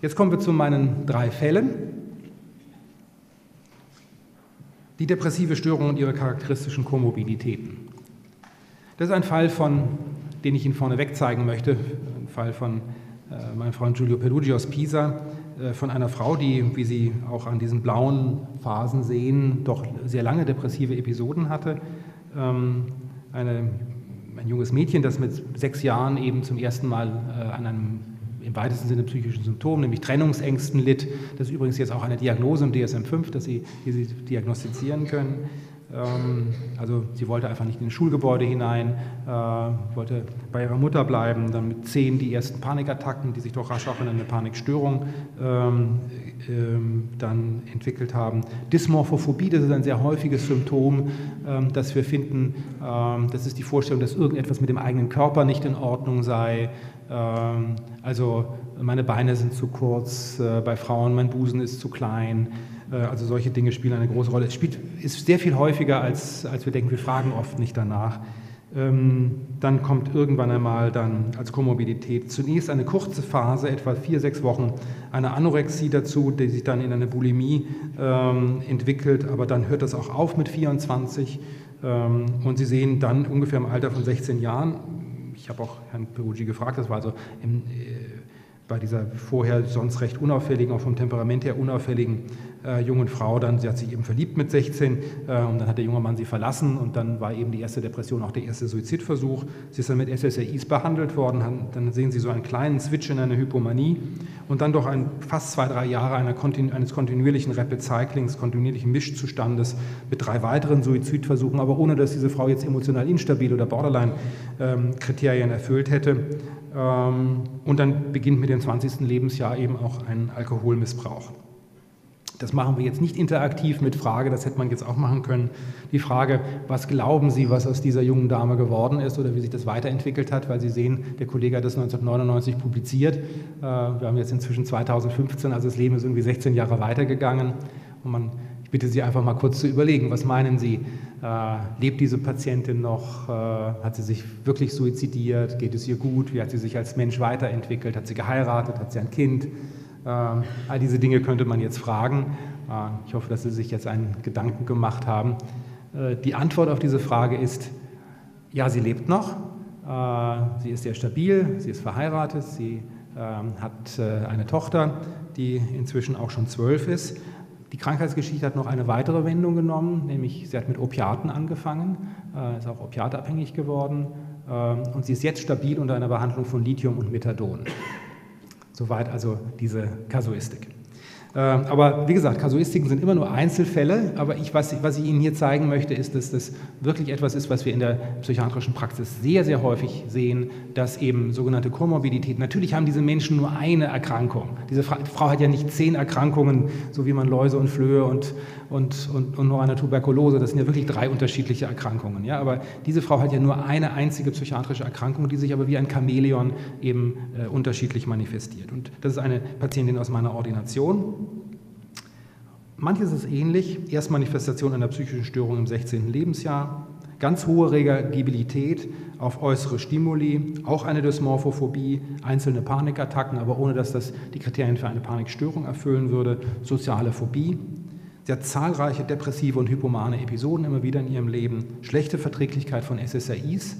Jetzt kommen wir zu meinen 3 Fällen. Die depressive Störung und ihre charakteristischen Komorbiditäten. Das ist ein Fall, den ich Ihnen vorneweg zeigen möchte, ein Fall von meinem Freund Giulio Peruggi aus Pisa, von einer Frau, die, wie Sie auch an diesen blauen Phasen sehen, doch sehr lange depressive Episoden hatte. Ein junges Mädchen, das mit 6 Jahren eben zum ersten Mal an einem im weitesten Sinne psychischen Symptom, nämlich Trennungsängsten litt. Das ist übrigens jetzt auch eine Diagnose im DSM-5, die Sie diagnostizieren können. Also sie wollte einfach nicht in ein Schulgebäude hinein, wollte bei ihrer Mutter bleiben, dann mit 10 die ersten Panikattacken, die sich doch rasch auch in eine Panikstörung dann entwickelt haben. Dysmorphophobie, das ist ein sehr häufiges Symptom, das wir finden. Das ist die Vorstellung, dass irgendetwas mit dem eigenen Körper nicht in Ordnung sei. Also meine Beine sind zu kurz, bei Frauen mein Busen ist zu klein. Also solche Dinge spielen eine große Rolle. Es ist sehr viel häufiger, als wir denken. Wir fragen oft nicht danach. Dann kommt irgendwann einmal dann als Komorbidität zunächst eine kurze Phase, etwa 4, 6 Wochen, eine Anorexie dazu, die sich dann in eine Bulimie entwickelt, aber dann hört das auch auf mit 24 und Sie sehen dann ungefähr im Alter von 16 Jahren, ich habe auch Herrn Peruggi gefragt, das war also bei dieser vorher sonst recht unauffälligen, auch vom Temperament her unauffälligen jungen Frau, sie hat sich eben verliebt mit 16 und dann hat der junge Mann sie verlassen und dann war eben die erste Depression, auch der erste Suizidversuch. Sie ist dann mit SSRIs behandelt worden, dann sehen Sie so einen kleinen Switch in eine Hypomanie und dann doch fast 2, 3 Jahre eines kontinuierlichen Rapid Cyclings, kontinuierlichen Mischzustandes mit 3 weiteren Suizidversuchen, aber ohne, dass diese Frau jetzt emotional instabil oder Borderline-Kriterien erfüllt hätte. Und dann beginnt mit dem 20. Lebensjahr eben auch ein Alkoholmissbrauch. Das machen wir jetzt nicht interaktiv mit Frage, das hätte man jetzt auch machen können. Die Frage, was glauben Sie, was aus dieser jungen Dame geworden ist oder wie sich das weiterentwickelt hat, weil Sie sehen, der Kollege hat das 1999 publiziert. Wir haben jetzt inzwischen 2015, also das Leben ist irgendwie 16 Jahre weitergegangen. Und ich bitte Sie einfach mal kurz zu überlegen, was meinen Sie? Lebt diese Patientin noch? Hat sie sich wirklich suizidiert? Geht es ihr gut? Wie hat sie sich als Mensch weiterentwickelt? Hat sie geheiratet? Hat sie ein Kind? All diese Dinge könnte man jetzt fragen. Ich hoffe, dass Sie sich jetzt einen Gedanken gemacht haben. Die Antwort auf diese Frage ist, ja, sie lebt noch. Sie ist sehr stabil, sie ist verheiratet, sie hat eine Tochter, die inzwischen auch schon 12 ist. Die Krankheitsgeschichte hat noch eine weitere Wendung genommen, nämlich sie hat mit Opiaten angefangen, ist auch opiatabhängig geworden und sie ist jetzt stabil unter einer Behandlung von Lithium und Methadon. Soweit also diese Kasuistik. Aber wie gesagt, Kasuistiken sind immer nur Einzelfälle, aber was ich Ihnen hier zeigen möchte, ist, dass das wirklich etwas ist, was wir in der psychiatrischen Praxis sehr, sehr häufig sehen, dass eben sogenannte Komorbidität, natürlich haben diese Menschen nur eine Erkrankung. Diese Frau hat ja nicht 10 Erkrankungen, so wie man Läuse und Flöhe und noch eine Tuberkulose, das sind ja wirklich 3 unterschiedliche Erkrankungen. Ja? Aber diese Frau hat ja nur eine einzige psychiatrische Erkrankung, die sich aber wie ein Chamäleon eben unterschiedlich manifestiert. Und das ist eine Patientin aus meiner Ordination. Manches ist ähnlich, Erstmanifestation einer psychischen Störung im 16. Lebensjahr, ganz hohe Reagibilität auf äußere Stimuli, auch eine Dysmorphophobie, einzelne Panikattacken, aber ohne dass das die Kriterien für eine Panikstörung erfüllen würde, soziale Phobie. Sie hat zahlreiche depressive und hypomane Episoden immer wieder in ihrem Leben, schlechte Verträglichkeit von SSRIs,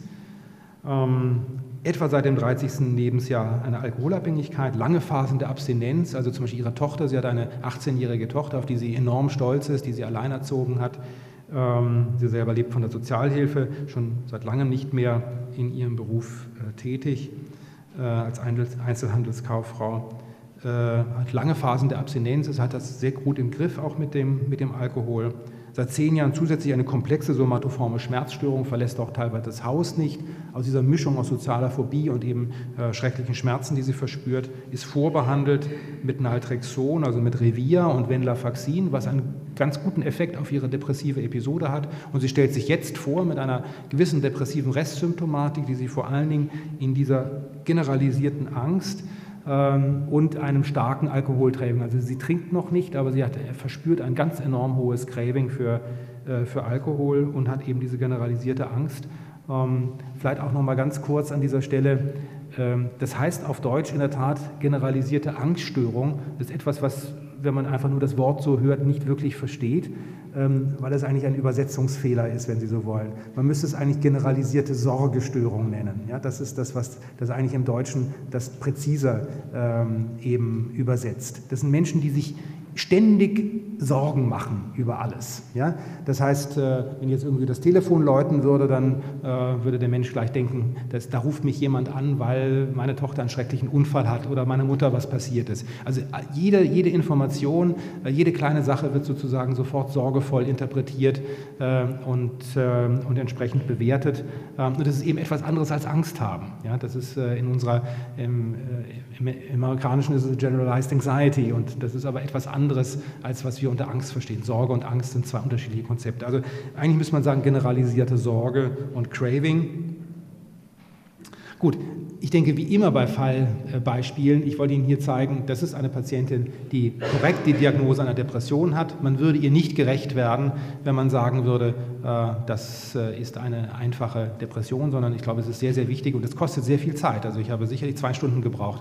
etwa seit dem 30. Lebensjahr eine Alkoholabhängigkeit, lange Phasen der Abstinenz, also zum Beispiel ihre Tochter, sie hat eine 18-jährige Tochter, auf die sie enorm stolz ist, die sie allein erzogen hat. Sie selber lebt von der Sozialhilfe, schon seit langem nicht mehr in ihrem Beruf tätig, als Einzelhandelskauffrau. Hat lange Phasen der Abstinenz, hat das sehr gut im Griff, auch mit dem Alkohol. Seit 10 Jahren zusätzlich eine komplexe somatoforme Schmerzstörung, verlässt auch teilweise das Haus nicht. Aus dieser Mischung aus sozialer Phobie und eben schrecklichen Schmerzen, die sie verspürt, ist vorbehandelt mit Naltrexon, also mit Revir und Venlafaxin, was einen ganz guten Effekt auf ihre depressive Episode hat. Und sie stellt sich jetzt vor mit einer gewissen depressiven Restsymptomatik, die sie vor allen Dingen in dieser generalisierten Angst und einem starken Alkoholcraving. Also sie trinkt noch nicht, aber sie verspürt ein ganz enorm hohes Craving für Alkohol und hat eben diese generalisierte Angst. Vielleicht auch noch mal ganz kurz an dieser Stelle, das heißt auf Deutsch in der Tat generalisierte Angststörung. Das ist etwas, was, wenn man einfach nur das Wort so hört, nicht wirklich versteht, weil es eigentlich ein Übersetzungsfehler ist, wenn Sie so wollen. Man müsste es eigentlich generalisierte Sorgestörung nennen. Ja, das ist das, was das eigentlich im Deutschen das präziser eben übersetzt. Das sind Menschen, die sich ständig Sorgen machen über alles. Ja? Das heißt, wenn jetzt irgendwie das Telefon läuten würde, dann würde der Mensch gleich denken, da ruft mich jemand an, weil meine Tochter einen schrecklichen Unfall hat oder meiner Mutter was passiert ist. Also jede Information, jede kleine Sache wird sozusagen sofort sorgevoll interpretiert und entsprechend bewertet. Und das ist eben etwas anderes als Angst haben. Ja? Das ist im Amerikanischen ist es Generalized Anxiety, und das ist aber etwas anderes, als was wir unter Angst verstehen. Sorge und Angst sind zwei unterschiedliche Konzepte. Also eigentlich müsste man sagen, generalisierte Sorge und Craving. Gut, ich denke, wie immer bei Fallbeispielen, ich wollte Ihnen hier zeigen, das ist eine Patientin, die korrekt die Diagnose einer Depression hat. Man würde ihr nicht gerecht werden, wenn man sagen würde, das ist eine einfache Depression, sondern ich glaube, es ist sehr, sehr wichtig und es kostet sehr viel Zeit. Also ich habe sicherlich 2 Stunden gebraucht,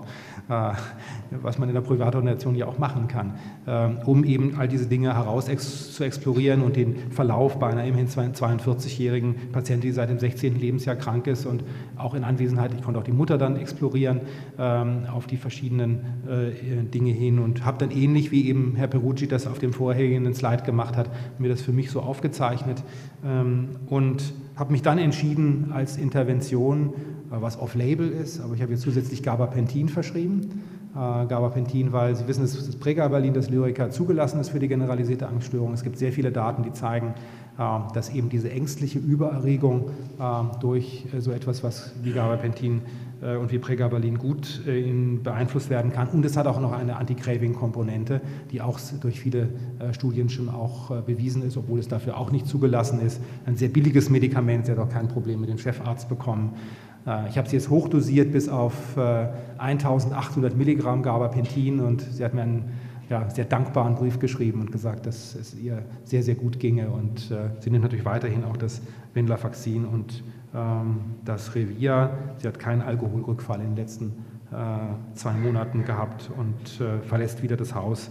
was man in der Privatordination ja auch machen kann, um eben all diese Dinge zu explorieren und den Verlauf bei einer immerhin 42-jährigen Patientin, die seit dem 16. Lebensjahr krank ist, und auch in Anwesenheit, ich konnte auch die Mutter dann explorieren auf die verschiedenen Dinge hin, und habe dann ähnlich wie eben Herr Peruggi das auf dem vorhergehenden Slide gemacht hat, mir das für mich so aufgezeichnet und habe mich dann entschieden als Intervention, was off-label ist, aber ich habe jetzt zusätzlich Gabapentin verschrieben. Gabapentin, weil Sie wissen, dass das Pregabalin, das Lyrica, zugelassen ist für die generalisierte Angststörung. Es gibt sehr viele Daten, die zeigen, dass eben diese ängstliche Übererregung durch so etwas, was wie Gabapentin und wie Pregabalin gut beeinflusst werden kann. Und es hat auch noch eine Anti-Craving-Komponente, die auch durch viele Studien schon auch bewiesen ist, obwohl es dafür auch nicht zugelassen ist. Ein sehr billiges Medikament, sie hat auch kein Problem mit dem Chefarzt bekommen. Ich habe sie jetzt hochdosiert bis auf 1800 Milligramm Gabapentin, und sie hat mir einen sehr dankbaren Brief geschrieben und gesagt, dass es ihr sehr, sehr gut ginge, und sie nimmt natürlich weiterhin auch das Venlafaxin und das Revia. Sie hat keinen Alkoholrückfall in den letzten 2 Monaten gehabt und verlässt wieder das Haus,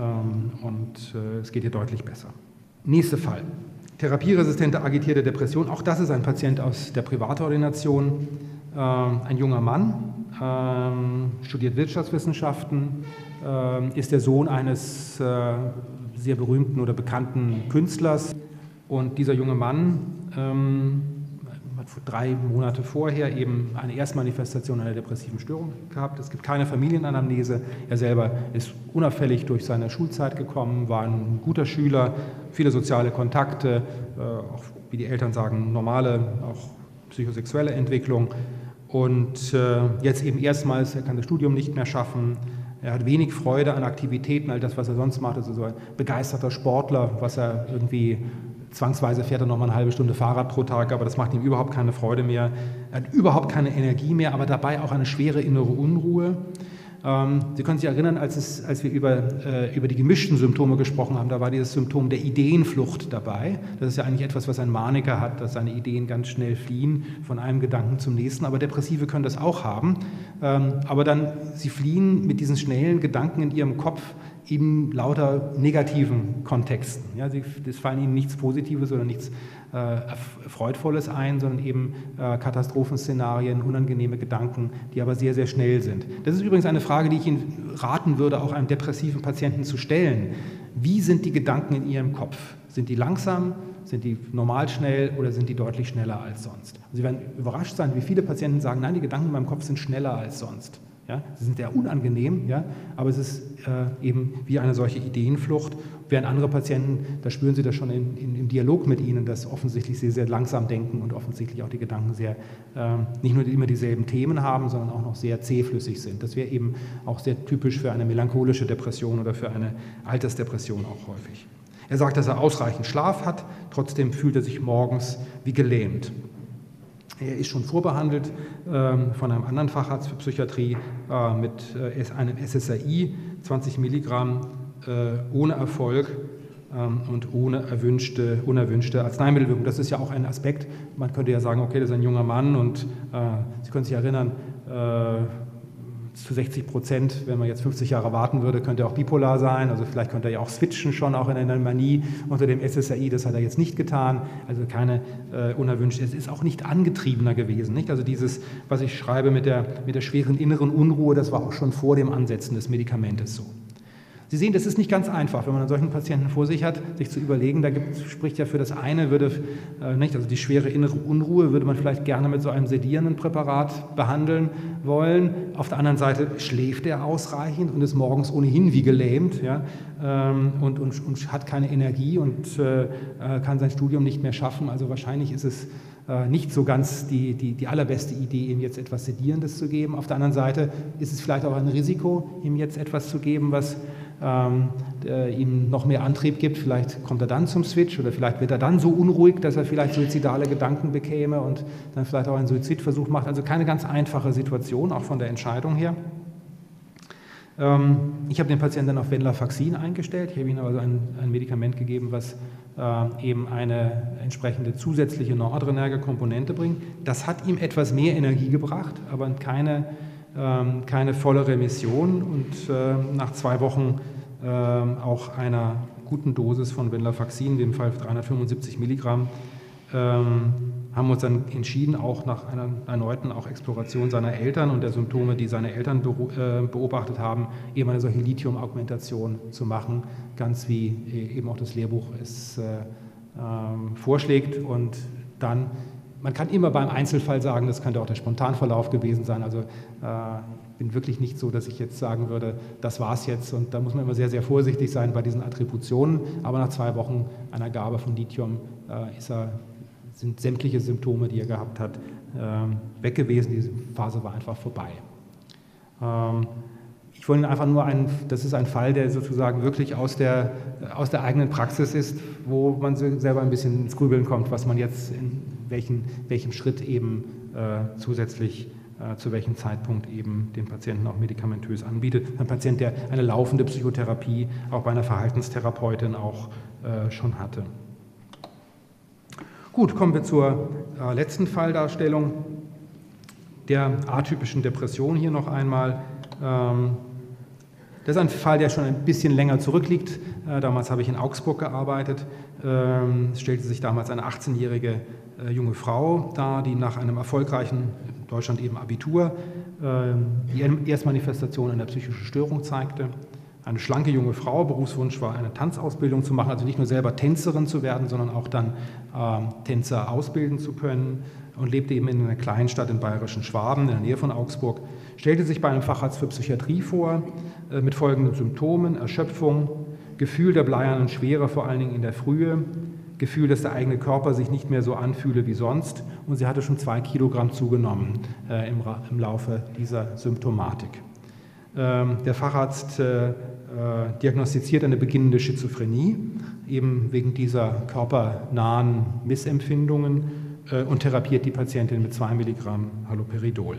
und es geht ihr deutlich besser. Nächster Fall. Therapieresistente agitierte Depression, auch das ist ein Patient aus der Privatordination, ein junger Mann, studiert Wirtschaftswissenschaften, ist der Sohn eines sehr berühmten oder bekannten Künstlers, und dieser junge Mann hat 3 Monate vorher eben eine Erstmanifestation einer depressiven Störung gehabt. Es gibt keine Familienanamnese. Er selber ist unauffällig durch seine Schulzeit gekommen, war ein guter Schüler, viele soziale Kontakte, auch wie die Eltern sagen, normale, auch psychosexuelle Entwicklung. Und jetzt eben erstmals, er kann das Studium nicht mehr schaffen. Er hat wenig Freude an Aktivitäten, all das, was er sonst macht. Also so ein begeisterter Sportler, was er irgendwie zwangsweise fährt, er noch mal eine halbe Stunde Fahrrad pro Tag, aber das macht ihm überhaupt keine Freude mehr. Er hat überhaupt keine Energie mehr, aber dabei auch eine schwere innere Unruhe. Sie können sich erinnern, als wir über die gemischten Symptome gesprochen haben, da war dieses Symptom der Ideenflucht dabei. Das ist ja eigentlich etwas, was ein Maniker hat, dass seine Ideen ganz schnell fliehen von einem Gedanken zum nächsten. Aber Depressive können das auch haben. Aber dann, sie fliehen mit diesen schnellen Gedanken in ihrem Kopf in lauter negativen Kontexten. Ja, es fallen ihnen nichts Positives oder nichts Freudvolles ein, sondern eben Katastrophenszenarien, unangenehme Gedanken, die aber sehr, sehr schnell sind. Das ist übrigens eine Frage, die ich Ihnen raten würde, auch einem depressiven Patienten zu stellen. Wie sind die Gedanken in Ihrem Kopf? Sind die langsam, sind die normal schnell oder sind die deutlich schneller als sonst? Sie werden überrascht sein, wie viele Patienten sagen, nein, die Gedanken in meinem Kopf sind schneller als sonst. Ja, sie sind sehr unangenehm, ja, aber es ist eben wie eine solche Ideenflucht. Während andere Patienten, da spüren Sie das schon im Dialog mit ihnen, dass offensichtlich sie sehr langsam denken und offensichtlich auch die Gedanken sehr, nicht nur immer dieselben Themen haben, sondern auch noch sehr zähflüssig sind. Das wäre eben auch sehr typisch für eine melancholische Depression oder für eine Altersdepression auch häufig. Er sagt, dass er ausreichend Schlaf hat, trotzdem fühlt er sich morgens wie gelähmt. Er ist schon vorbehandelt von einem anderen Facharzt für Psychiatrie mit einem SSRI, 20 Milligramm, ohne Erfolg und ohne unerwünschte Arzneimittelwirkung. Das ist ja auch ein Aspekt. Man könnte ja sagen, okay, das ist ein junger Mann und Sie können sich erinnern, zu 60%, wenn man jetzt 50 Jahre warten würde, könnte er auch bipolar sein. Also vielleicht könnte er ja auch switchen schon, auch in einer Manie unter dem SSRI. Das hat er jetzt nicht getan. Also keine unerwünscht. Es ist auch nicht angetriebener gewesen. Nicht? Also dieses, was ich schreibe mit der schweren inneren Unruhe, das war auch schon vor dem Ansetzen des Medikamentes so. Sie sehen, das ist nicht ganz einfach, wenn man einen solchen Patienten vor sich hat, sich zu überlegen, spricht ja für das eine, nicht, also die schwere innere Unruhe würde man vielleicht gerne mit so einem sedierenden Präparat behandeln wollen. Auf der anderen Seite schläft er ausreichend und ist morgens ohnehin wie gelähmt, ja, und hat keine Energie und kann sein Studium nicht mehr schaffen. Also wahrscheinlich ist es nicht so ganz die allerbeste Idee, ihm jetzt etwas Sedierendes zu geben. Auf der anderen Seite ist es vielleicht auch ein Risiko, ihm jetzt etwas zu geben, was ihm noch mehr Antrieb gibt. Vielleicht kommt er dann zum Switch oder vielleicht wird er dann so unruhig, dass er vielleicht suizidale Gedanken bekäme und dann vielleicht auch einen Suizidversuch macht. Also keine ganz einfache Situation, auch von der Entscheidung her. Ich habe den Patienten dann auf Venlafaxin eingestellt. Ich habe ihm also ein Medikament gegeben, was eben eine entsprechende zusätzliche noradrenerge Komponente bringt. Das hat ihm etwas mehr Energie gebracht, aber keine volle Remission und nach 2 Wochen auch einer guten Dosis von Venlafaxin, in dem Fall 375 Milligramm, haben wir uns dann entschieden, auch nach einer erneuten auch Exploration seiner Eltern und der Symptome, die seine Eltern beobachtet haben, eben eine solche Lithium-Augmentation zu machen, ganz wie eben auch das Lehrbuch es vorschlägt. Und dann, man kann immer beim Einzelfall sagen, das könnte auch der Spontanverlauf gewesen sein. Also ich bin wirklich nicht so, dass ich jetzt sagen würde, das war's jetzt. Und da muss man immer sehr, sehr vorsichtig sein bei diesen Attributionen. Aber nach 2 Wochen einer Gabe von Lithium sind sämtliche Symptome, die er gehabt hat, weg gewesen. Diese Phase war einfach vorbei. Ich wollte einfach nur das ist ein Fall, der sozusagen wirklich aus der eigenen Praxis ist, wo man selber ein bisschen ins Grübeln kommt, was man jetzt in welchem Schritt eben zusätzlich zu welchem Zeitpunkt eben den Patienten auch medikamentös anbietet. Ein Patient, der eine laufende Psychotherapie auch bei einer Verhaltenstherapeutin auch schon hatte. Gut, kommen wir zur letzten Falldarstellung der atypischen Depression hier noch einmal. Das ist ein Fall, der schon ein bisschen länger zurückliegt. Damals habe ich in Augsburg gearbeitet. Es stellte sich damals eine 18-jährige junge Frau dar, die nach einem erfolgreichen, in Deutschland eben Abitur, die Erstmanifestation einer psychischen Störung zeigte. Eine schlanke junge Frau, Berufswunsch war, eine Tanzausbildung zu machen, also nicht nur selber Tänzerin zu werden, sondern auch dann Tänzer ausbilden zu können und lebte eben in einer Kleinstadt im bayerischen Schwaben, in der Nähe von Augsburg. Stellte sich bei einem Facharzt für Psychiatrie vor, mit folgenden Symptomen: Erschöpfung, Gefühl der bleiernen Schwere, vor allen Dingen in der Frühe, Gefühl, dass der eigene Körper sich nicht mehr so anfühle wie sonst, und sie hatte schon 2 Kilogramm zugenommen im Laufe dieser Symptomatik. Der Facharzt diagnostiziert eine beginnende Schizophrenie, eben wegen dieser körpernahen Missempfindungen, und therapiert die Patientin mit 2 Milligramm Haloperidol.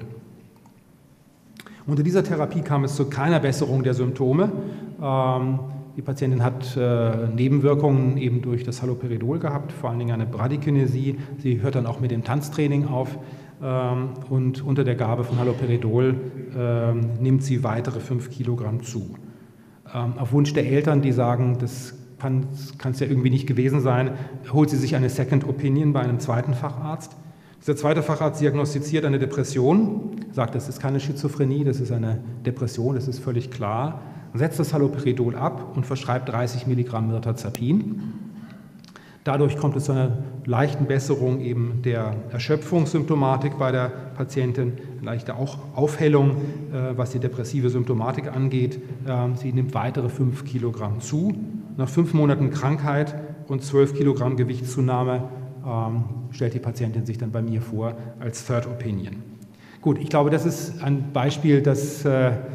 Unter dieser Therapie kam es zu keiner Besserung der Symptome. Die Patientin hat Nebenwirkungen eben durch das Haloperidol gehabt, vor allen Dingen eine Bradykinesie. Sie hört dann auch mit dem Tanztraining auf. Und unter der Gabe von Haloperidol nimmt sie weitere 5 Kilogramm zu. Auf Wunsch der Eltern, die sagen, das kann es ja irgendwie nicht gewesen sein, holt sie sich eine Second Opinion bei einem zweiten Facharzt. Dieser zweite Facharzt diagnostiziert eine Depression, sagt, das ist keine Schizophrenie, das ist eine Depression, das ist völlig klar, setzt das Haloperidol ab und verschreibt 30 Milligramm Mirtazapin. Dadurch kommt es zu einer leichten Besserung eben der Erschöpfungssymptomatik bei der Patientin, leichte auch Aufhellung, was die depressive Symptomatik angeht. Sie nimmt weitere 5 Kilogramm zu. Nach 5 Monaten Krankheit und 12 Kilogramm Gewichtszunahme stellt die Patientin sich dann bei mir vor als Third Opinion. Gut, ich glaube, das ist ein Beispiel, das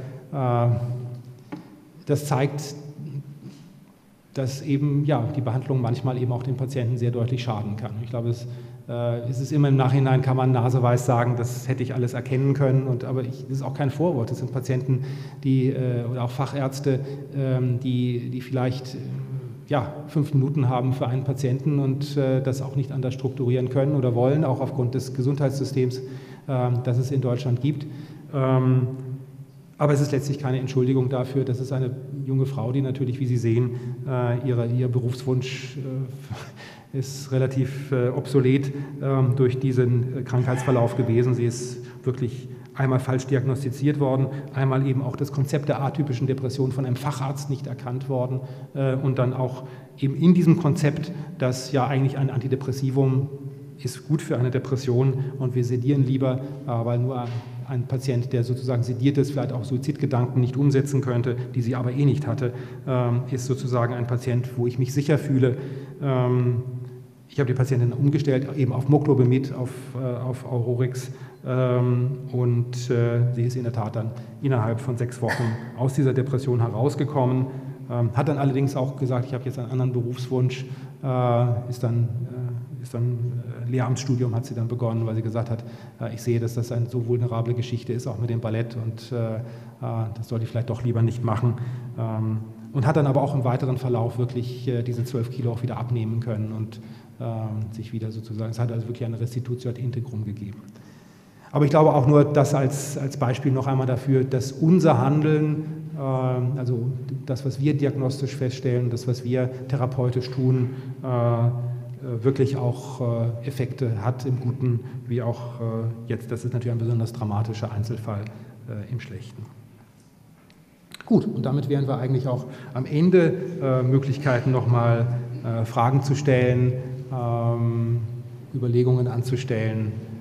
zeigt, dass eben die Behandlung manchmal eben auch dem Patienten sehr deutlich schaden kann. Ich glaube, es ist immer im Nachhinein, kann man naseweiß sagen, das hätte ich alles erkennen können, aber das ist auch kein Vorwurf. Das sind Patienten, oder auch Fachärzte, die vielleicht 5 Minuten haben für einen Patienten und das auch nicht anders strukturieren können oder wollen, auch aufgrund des Gesundheitssystems, das es in Deutschland gibt. Aber es ist letztlich keine Entschuldigung dafür. Das ist eine junge Frau, die natürlich, wie Sie sehen, ihr Berufswunsch ist relativ obsolet durch diesen Krankheitsverlauf gewesen. Sie ist wirklich einmal falsch diagnostiziert worden, einmal eben auch das Konzept der atypischen Depression von einem Facharzt nicht erkannt worden und dann auch eben in diesem Konzept, dass ja eigentlich ein Antidepressivum ist gut für eine Depression und wir sedieren lieber, weil nur ein Patient, der sozusagen sediert ist, vielleicht auch Suizidgedanken nicht umsetzen könnte, die sie aber eh nicht hatte, ist sozusagen ein Patient, wo ich mich sicher fühle. Ich habe die Patientin umgestellt, eben auf Moclobemid, auf Aurorix, und sie ist in der Tat dann innerhalb von 6 Wochen aus dieser Depression herausgekommen, hat dann allerdings auch gesagt, ich habe jetzt einen anderen Berufswunsch, ist dann Lehramtsstudium hat sie dann begonnen, weil sie gesagt hat, ich sehe, dass das eine so vulnerable Geschichte ist, auch mit dem Ballett, und das sollte ich vielleicht doch lieber nicht machen. Und hat dann aber auch im weiteren Verlauf wirklich diese 12 Kilo auch wieder abnehmen können und sich wieder sozusagen, es hat also wirklich eine Restitutio ad integrum gegeben. Aber ich glaube auch nur das als Beispiel noch einmal dafür, dass unser Handeln, also das, was wir diagnostisch feststellen, das, was wir therapeutisch tun, wirklich auch Effekte hat im Guten, wie auch jetzt. Das ist natürlich ein besonders dramatischer Einzelfall im Schlechten. Gut, und damit wären wir eigentlich auch am Ende. Möglichkeiten nochmal Fragen zu stellen, Überlegungen anzustellen.